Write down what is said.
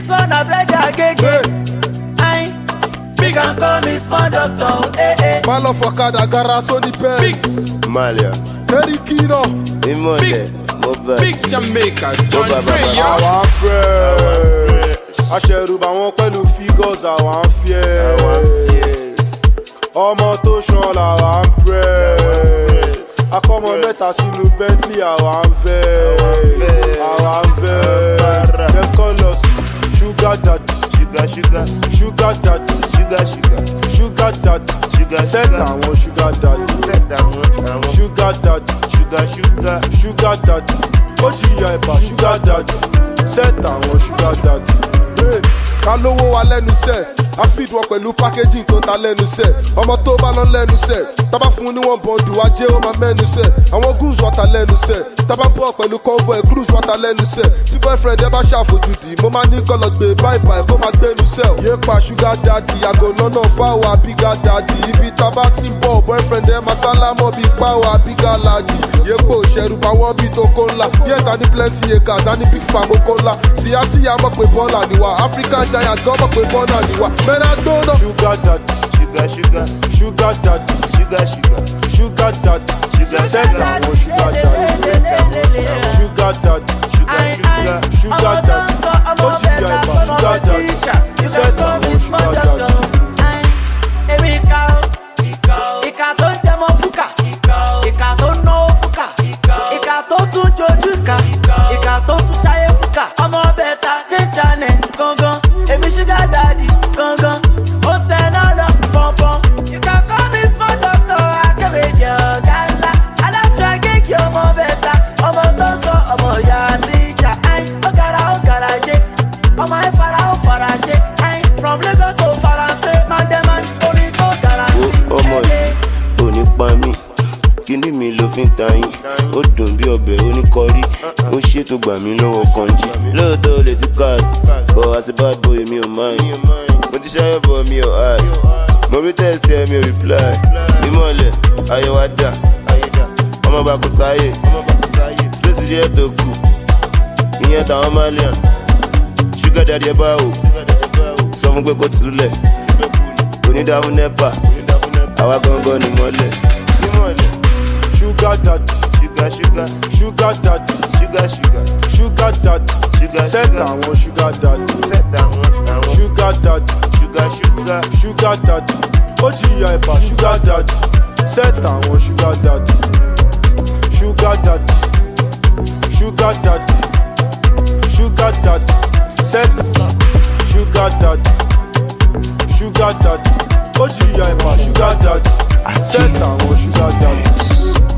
This one I bread again. Big and call me small doctor. Malo for Kada Gara Sony Pens. Malia. Terry Kino. Imonde. Big Jamaica. John Frey, yo. Our friends. Aṣẹ̀rùbà wọn pẹ̀lú figures àwọn fears. Ọmọ tó ṣan làwọn press. Akọ́mọ mẹ́ta sínú Bentley àwọn vex. Àwọn vex. Dem call us sugar daddy. Sugar daddy. Sugar daddy. Set àwọn sugar daddy. Sugar daddy. Sugar daddy. Ó jìyà ẹ̀bà sugar daddy. Set àwọn sugar daddy. Ká lówó wa lẹ́nu sẹ̀, a feed wọn pẹ̀lú packaging tó ta lẹ́nu sẹ̀. Ọmọ tó bá lọ lẹ́nu sẹ̀, tábà fún ní wọ́n bọ̀dù ajé ó máa mẹ́nu sẹ̀. Àwọn goons wà ta lẹ́nu sẹ̀, tábà bọ̀ pẹ̀lú convoy cruise wà ta lẹ́nu sẹ̀. Tí boyfriend ẹ bá ṣàfojúdi, mo máa ní kọ́ lọ gbé bye-bye kó máa gbénu sẹ̀. Yé pa sugar daddy, yàgò lọ́nà fáwọn àbígá daddy. Ibi tábà ti ń bọ̀, boyfriend ẹ máa sálámọ̀ bí páwọ̀ àbígá lajì. Yé pò ṣẹ̀rùbà wọ́n bí tó kó ńlá. Yes, I need plenty acres, I need big farm oko ńlá. Síyásíyá mọ̀ pé bọ́ọ̀là ni wà, African giant gan mọ̀ pé bọ́ọ̀là ni wà. Mẹ́rin àgbọ̀nà. Sugar daddy. Sugar daddy. Sugar daddy. Set àwọn sugar daddy. Sugar daddy. Sugar daddy. Ó jìyà ìbá sugar daddy. Set àwọn sugar daddy. Ìkà tó ń tẹmọ fúkà, ìkà tó ń náwó fúkà, ìkà tó tún jojú ká, ìkà tó tún ṣayé fúkà. Ọmọ bẹ̀ta ṣe channel gangan, èmi sugar daddy gangan. Ó tẹ náà lọ pọ̀npọ̀n. You can call me small doctor, akẹ́wéjì ọ̀gá ńlá. Aláfíà kéèkì ọmọ bẹ̀ta, ọmọ tó ń sọ ọmọ ìyá àti ìjà. Ó gara jẹ́, ọmọ ẹ̀ ó fara ṣe. From Lagos to Faransé, man, orin tó gara sí. Ọmọ yìí ò ní pa mí, kíní mi ló fi ń ta yín. Ó dùn bí ọbẹ̀ oníkọrí, ó ṣètò gbà mí lọ́wọ́ kanjí. Lóòótọ́ ó lè ti cast, but as a bad boy mi ò mind. Mo ti ṣayọ̀ bọ̀ mi ò hide, mo rí tẹ̀sí ẹ̀ mi ò reply. Ìmọ̀lẹ̀ ayọ̀ wá dà, ọmọ bá kò sáyè, space jẹ́ tó kù, ìyẹn táwọn malian. Sugar daddy ẹ bá wò, sọ fún pé kó túlẹ̀, onídàáfún nẹ́pà, àwa gangan ni mọ́lẹ̀. Sugar daddy. Sugar daddy. Sugar daddy. Set àwọn sugar daddy. Sugar daddy. Sugar daddy. Ó jìyà ẹ̀bà sugar daddy. Set àwọn sugar daddy. Sugar daddy. Sugar daddy. Sugar daddy. Set sugar daddy. Sugar daddy. Ó jìyà ẹ̀bà sugar daddy. Set àwọn sugar daddy.